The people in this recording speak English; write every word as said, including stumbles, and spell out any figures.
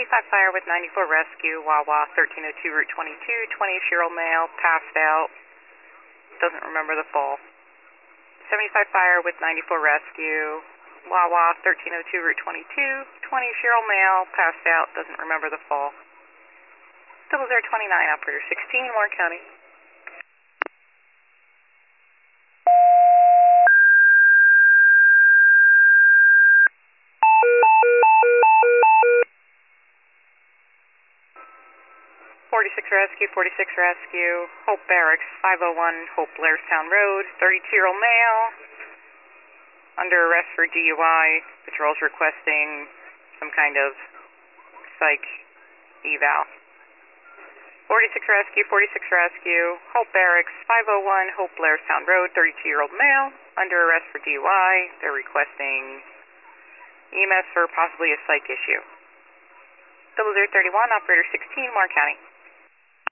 seventy-five fire with ninety-four rescue, Wawa, thirteen oh two Route twenty-two, twenty-year-old male, passed out, doesn't remember the fall. seventy-five fire with ninety-four rescue, Wawa, thirteen oh two Route twenty-two, twenty-year-old male, passed out, doesn't remember the fall. Double zero twenty-nine, operator sixteen, Warren County. forty-six rescue, forty-six rescue, Hope Barracks, five oh one Hope Blairstown Road, thirty-two-year-old male, under arrest for D U I. Patrol's requesting some kind of psych eval. forty-six rescue, forty-six rescue, Hope Barracks, five oh one Hope Blairstown Road, thirty-two-year-old male, under arrest for D U I. They're requesting E M S for possibly a psych issue. double zero thirty-one, operator sixteen, Warren County.